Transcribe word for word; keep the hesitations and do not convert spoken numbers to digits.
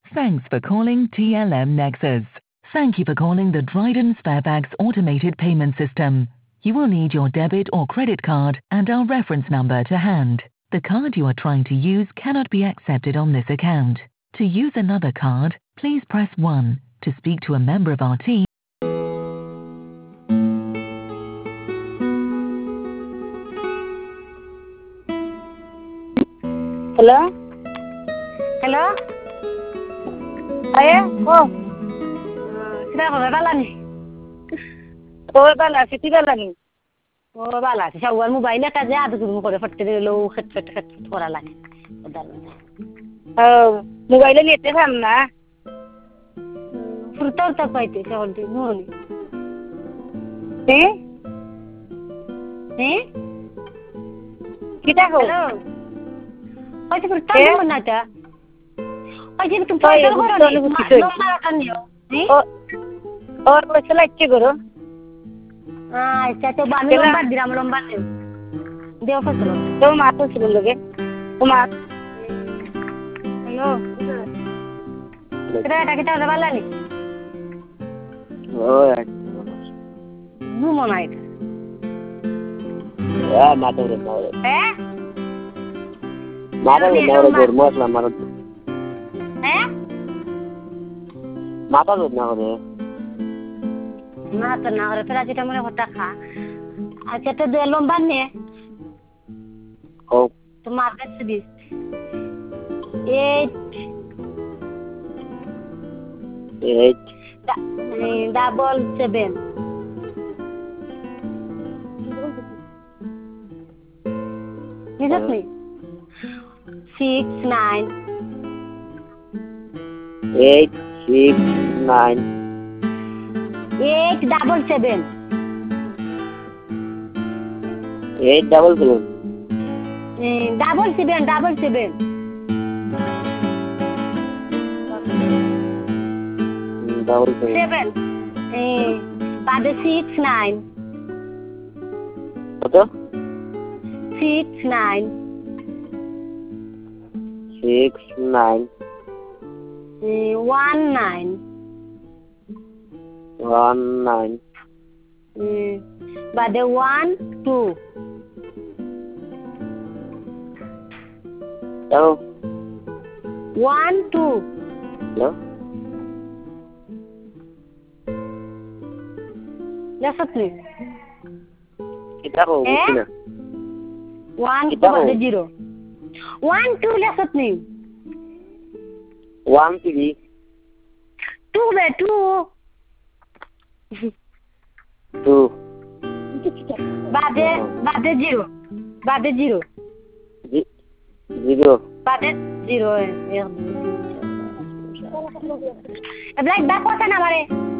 Thanks for calling T L M Nexus. Thank you for calling the Dryden Sparebags automated payment system. You will need your debit or credit card and our reference number to hand. The card you are trying to use cannot be accepted on this account. To use another card, please press one. To speak to a member of our team. Hello? Hello? Aye, oh. Sida ko bala ni. Oh, bala, siti bala ni. Oh, bala, sa wal mobile ka ja adu mo ko fatte de lo khat khat khat thora la. Odar. Oh, mobile ni ete tham na. Furtor ta paite sa hol di mo ni. Eh? Eh? Kita ko. Hello. Ay, furtor mo na ta. Ay, tu paite ko ro ni. Lomba kan yo. Eh? Oh. और पैसा इच्छे करो हाँ अच्छा तो बामी लंबा dirham लंबा ले देव फसलो तो मातो सुन लोगे तो मात हेलो कितना टाके टाके वाला ले ओ यार नू मनाई यार मातो रे मातो हैं मातो रे मातो गोरमोस ना मातो हैं मातो रे ना रे ना तो ना रे तेरा चिटा मने होता खा अच्छा तो दे लंबा ने ओ तो मार से this eight eight double seven Is me six nine eight six nine eight double seven eight double seven double seven double seven double seven seven eh pada six nine betul six nine six nine eh one nine one nine eh pada one two Hello one two Hello Lihat nih kita mau eh gimana one Kita two mau. ada zero one two lihat nih one three two be two two pada pada zero pada zero Zi- zero pada zero eh eh black back kota na mare